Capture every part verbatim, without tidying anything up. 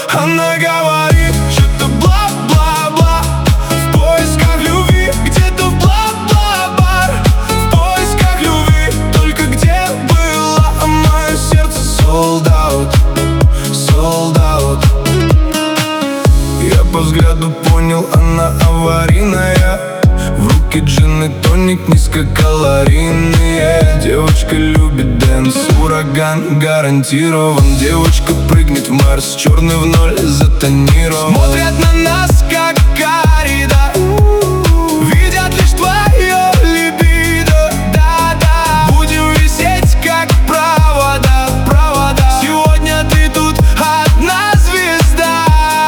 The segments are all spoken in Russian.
Она говорит что-то бла-бла-бла, в поисках любви, где-то в бла-бла-бар. В поисках любви, только где была, а мое сердце sold out, sold out. Я по взгляду понял, она аварийная. В руки джин и тоник низкокалорийные. Девочка любит дэнс, ураган гарантирован. Девочка прыгнет в Марс, черный в ноль затонирован. Смотрят на нас, как коррида, видят лишь твое либидо. Да-да, будем висеть, как провода, провода. Сегодня ты тут одна звезда.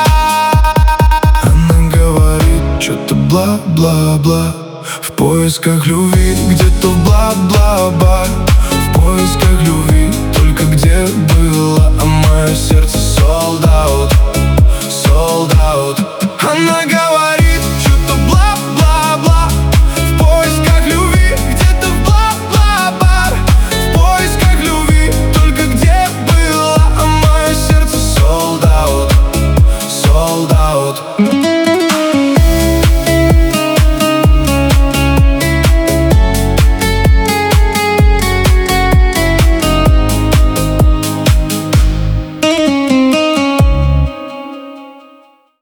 Она говорит что-то бла-бла-бла, в поисках любви, где-то в бла-бла-бар. В поисках любви, только где была, а мое сердце